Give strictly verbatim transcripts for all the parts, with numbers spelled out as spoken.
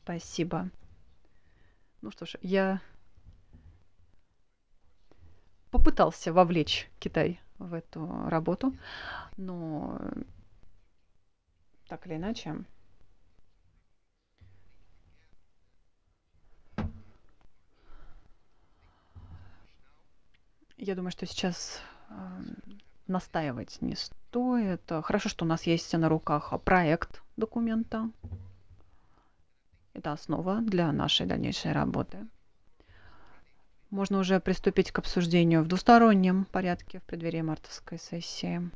Спасибо. Ну что ж, я попытался вовлечь Китай в эту работу, но э, так или иначе, я думаю, что сейчас ам, настаивать не стоит. А, Хорошо, что у нас есть на руках а, проект документа. Это основа для нашей дальнейшей работы. Можно уже приступить к обсуждению в двустороннем порядке в преддверии мартовской сессии.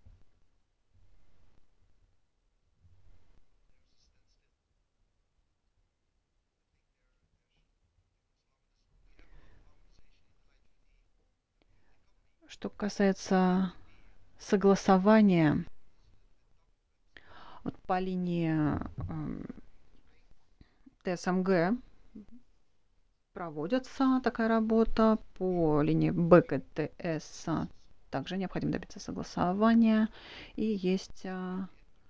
Что касается согласования, вот по линии м, ТСМГ проводится такая работа, по линии БКТС также необходимо добиться согласования, и есть а,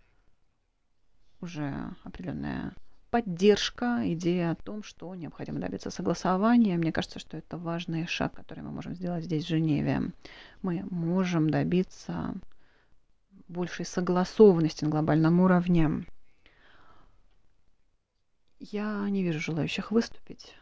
уже определенная поддержка идеи о том, что необходимо добиться согласования. Мне кажется, что это важный шаг, который мы можем сделать здесь, в Женеве. Мы можем добиться большей согласованности на глобальном уровне. Я не вижу желающих выступить.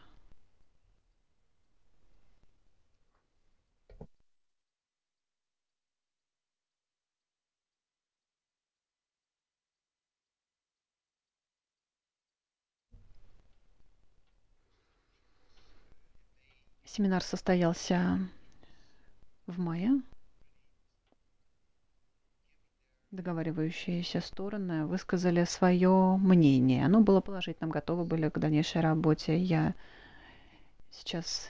Семинар состоялся в мае. Договаривающиеся стороны высказали свое мнение. Оно было положительным, готовы были к дальнейшей работе. Я сейчас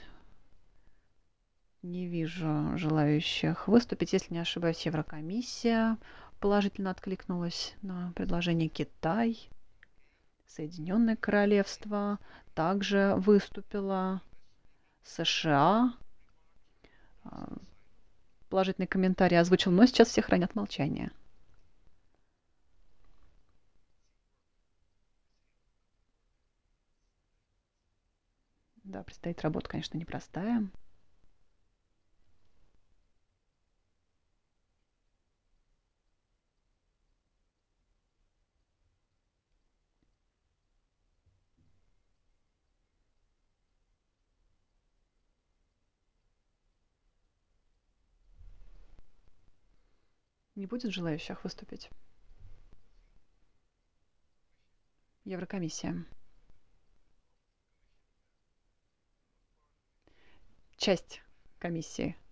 не вижу желающих выступить. Если не ошибаюсь, Еврокомиссия положительно откликнулась на предложение. Китай, Соединенное Королевство также выступила. США а, положительный комментарий озвучил, но сейчас все хранят молчание. Да, предстоит работа, конечно, непростая. Не будет желающих выступить? Еврокомиссия. Часть комиссии.